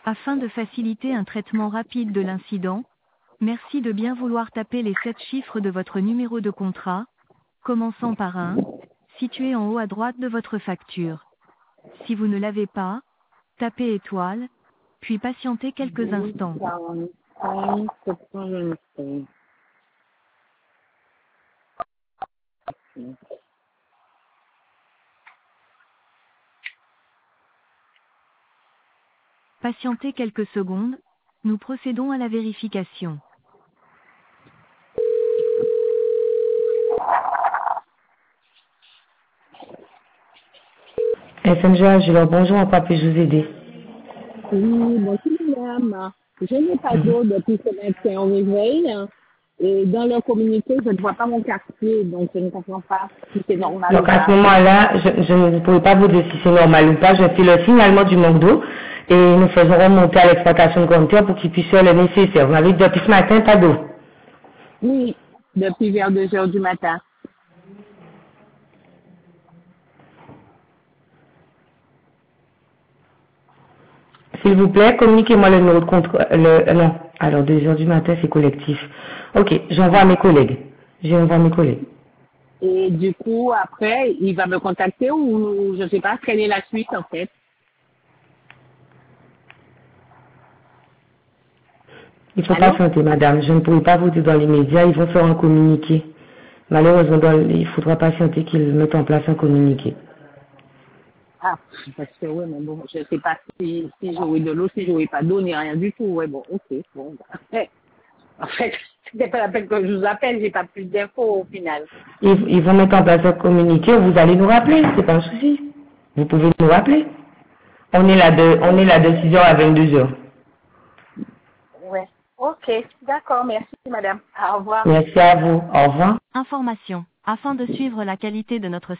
Afin de faciliter un traitement rapide de l'incident, merci de bien vouloir taper les 7 chiffres de votre numéro de contrat, commençant par 1, situé en haut à droite de votre facture. Si vous ne l'avez pas, tapez étoile, puis patientez quelques instants. 45, 725. Patientez quelques secondes, nous procédons à la vérification. SMG Agilor, bonjour, en quoi puis-je vous aider? Oui, bonjour madame. Je n'ai pas d'eau depuis ce matin au réveil. Et dans leur communiqué, je ne vois pas mon quartier, donc je ne comprends pas si c'est normal ou Donc à ce pas. moment-là, je ne pourrai pas vous dire si c'est normal ou pas. Je fais le signalement du manque d'eau et nous faisons remonter à l'exploitation de compteur pour qu'ils puissent faire le nécessaire. Vous m'avez dit depuis ce matin, pas d'eau. Oui, depuis vers 2 heures du matin. S'il vous plaît, communiquez-moi le numéro de contrôle. Non, alors 2 heures du matin, c'est collectif. Ok, j'envoie à mes collègues. J'envoie à mes collègues. Et du coup, après, il va me contacter ou je ne sais pas quelle est la suite en fait. Il faut Allô? patienter, madame. Je ne pourrai pas vous dire dans les médias, ils vont faire un communiqué. Malheureusement, il faudra patienter qu'ils mettent en place un communiqué. Ah, parce que ouais, mais bon, je ne sais pas si j'aurai de l'eau, si j'aurai pas d'eau, ni rien du tout. Ouais, bon, ok. Bon, bah, en fait, c'était pas la peine que je vous appelle, j'ai pas plus d'infos au final. Ils vont mettre en place un communiqué, vous allez nous rappeler, c'est pas un souci. Vous pouvez nous rappeler. On est là de 6 heures à 22 heures. Ouais. Ok, d'accord, merci madame. Au revoir. Merci à vous. Au revoir. Information. Afin de suivre la qualité de notre